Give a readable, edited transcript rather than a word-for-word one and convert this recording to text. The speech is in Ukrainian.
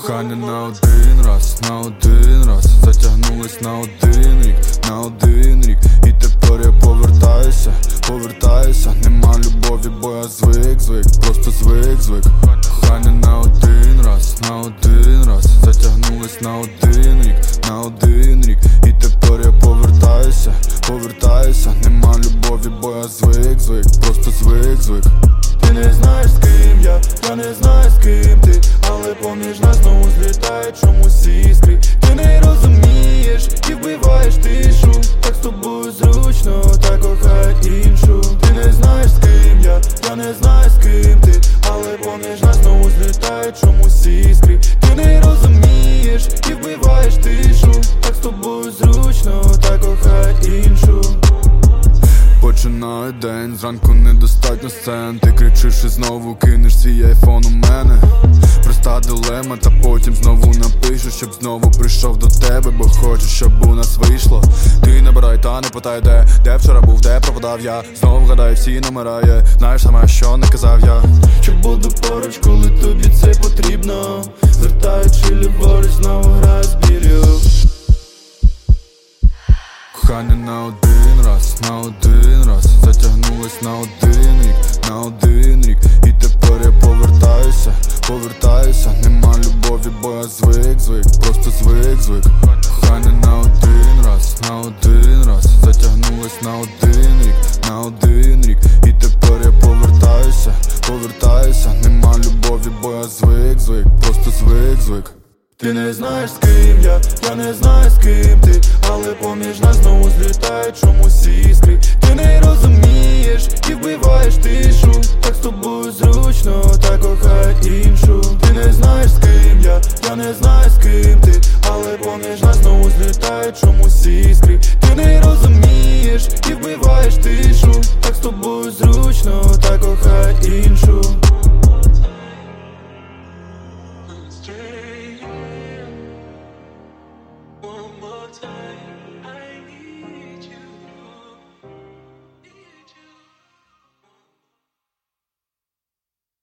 Кохання на один раз затягнулась на один рік І тепер я повертаюся Нема любові, бо я звик, просто звик Кохання на один раз затягнулась на один рік І тепер я повертаюся Нема любові, бо я звик, просто звик Ти не знаєш з ким я не знаю з ким ти Але поміж нас знову злітають чомусь іскри Ти не розумієш і вбиваєш тишу Так з тобою зручно, та кохай іншу Ти не знаєш з ким я не знаю з ким ти Але поміж нас знову злітають чомусь іскри Ти не розумієш і вбиваєш тишу Так з тобою зручно, та кохай іншу Починаю день, зранку недостатньо сцен Ти кричиш і знову кинеш свій айфон у мене Проста дилема, та потім знову напишу Щоб знову прийшов до тебе, бо хочу, щоб у нас вийшло Ти набирай та не питай де вчора був, де пропадав я Знову гадаю всі номера, знаєш саме, що не казав я Що буду поруч, коли тобі це потрібно Звертаючи ліворуч, знову граю з білью Кохання на один раз затягнулась на один рік І тепер я повертаюся Нема любові, бо я звик, просто звик Кохання на один раз затягнулась на один рік І тепер я повертаюся Нема любові, бо я звик, просто звик Ти не знаєш з ким я не знаю з ким ти Але поміж нас знову злітають чомусь іскри Ти не розумієш і вбиваєш тишу Так з тобою зручно, та кохай іншу Ти не знаєш з ким я не знаю з ким ти Але поміж нас знову злітають чомусь іскри Ти не розумієш і вбиваєш тишу Так з тобою зручно, та кохай іншу One more time.